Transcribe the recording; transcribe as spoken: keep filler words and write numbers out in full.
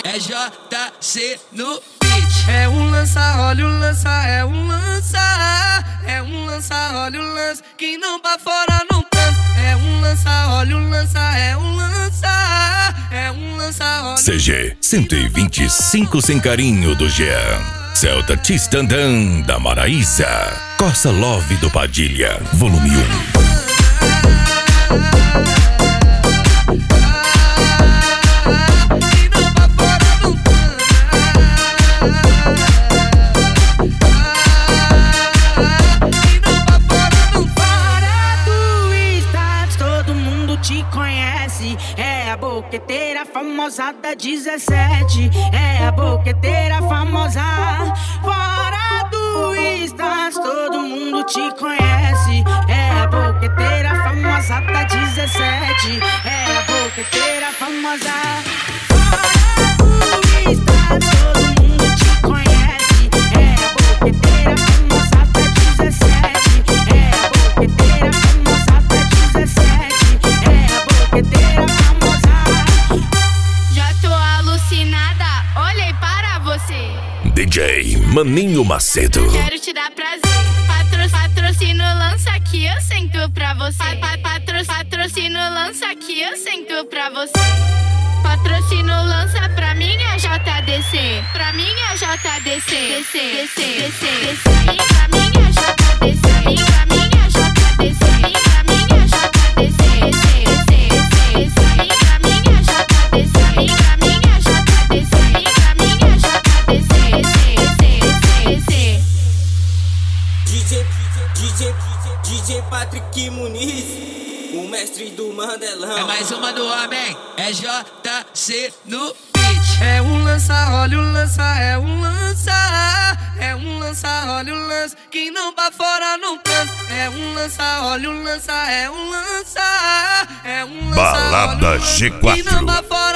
é J C no beat. É um lança, olha o lança, é um lança. É um lança, olha o lança, quem não pra fora não cansa. É um lança, olha o lança, é um lança. É um lança, olha. C G cento e vinte e cinco sem carinho do Jean. Celta Tistandã da Maraísa. Corsa Love do Padilha, volume um. Te conhece, é a boqueteira famosa da dezessete. É a boqueteira famosa. Fora do Stats, todo mundo te conhece. É a boqueteira famosa da dezessete. É a boqueteira famosa. Fora do Stats, todo mundo te conhece. É a boqueteira famosa da dezessete. É a boqueteira famosa da dezessete. Boqueteira famosa. Já tô alucinada, olhei para você. D J Maninho Macedo. Quero te dar prazer. Patro, patrocínio lança aqui, eu sento pra você. Pa, patro, patrocínio lança aqui, eu sento pra você. Patrocínio lança pra mim é J D C. Pra mim é J D C. D C, D C, D C, D C. Pra mim é J D C. Pra mim é J D C. Pra mim é J D C. D J Patrick Muniz, o mestre do Mandelão. É mais uma do homem, é J C no beat. É um lança, olha o lança, é um lança. É um lança, olha o lança, quem não pra fora não cansa. É um lança, olha o lança, é um lança. É um lança, Balada olha o lança, G quatro. quem não pra fora